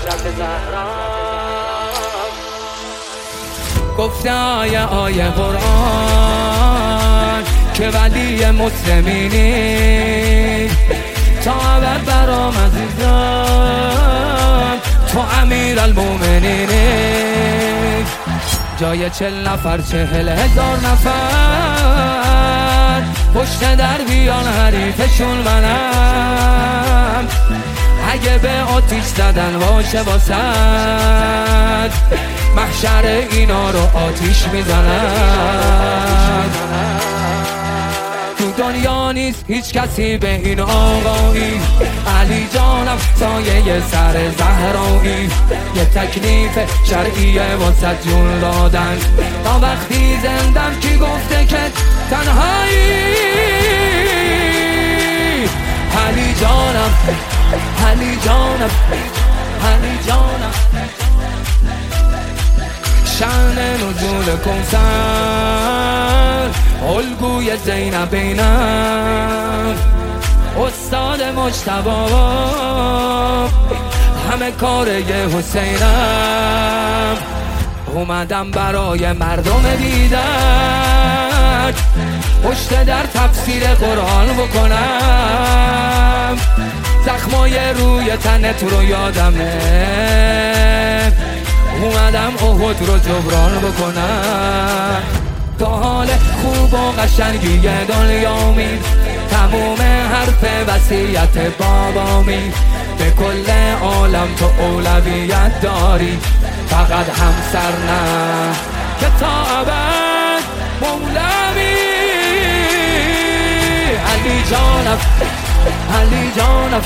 گفته آیه قرآن که ولی مسلمینی تا ابد برام عزیزم، تو امیر المومنینی. جای 40 نفر 40,000 نفر پشت در بیان، حریفشون منم. اگه به آتیش زدن باشه واسد، محشر اینا رو آتیش میزنم. تو دنیا نیست هیچ کسی به این آقایی، علی جانم سایه سر زهرایی. یه تکلیف شرعیه واسه جون دادن، تا وقتی زندم کی گفته که تنهایی. علی جانم، علی جانم، علی جانم. شأن نزول کوثر الگوی زینبینم، استاد مجتبی همه کار یه حسینم. اومدم برای مردم بیدار پشت در تفسیر قرآن بکنم. زخمای روی تنت رو یادمه، اومدم احد رو جبران بکنم. تا حال خوب و قشنگی دنیامی، تموم حرف وصیت بابامی. به کل عالم تو اولویت داری، فقط همسر نه که تا ابد مولوی. علی جانم، علی جانم.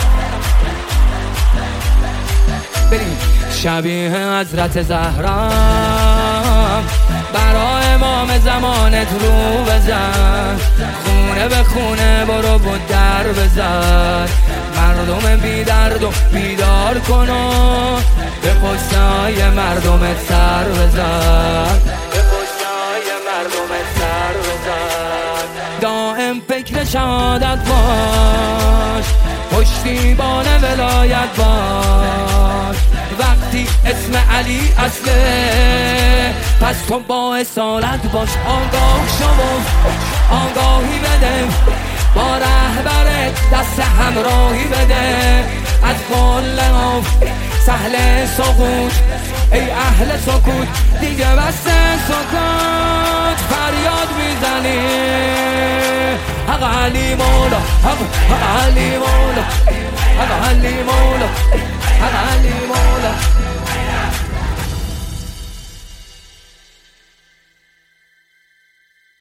بریم. شبیه حضرت زهرا برای امام زمانت رو بزن، خونه به خونه برو و در بزن. مردم بی درد و بیدار کن و به پشتای مردمت سر بزن، به پشتای مردمت سر بزن. دائم فکر شهادت باش، پشتیبان ولایت باش. وقتی اسم علی اصله، پس تو با اصالت باش. آگاه شو، آگاهی بده، با رهبرت دست همراهی بده. از قله سهل سقوط، ای اهل سکوت دیگه بس سکوت. فریاد میزنی حق علی مولا، حق علی مولا، حق علی مولا.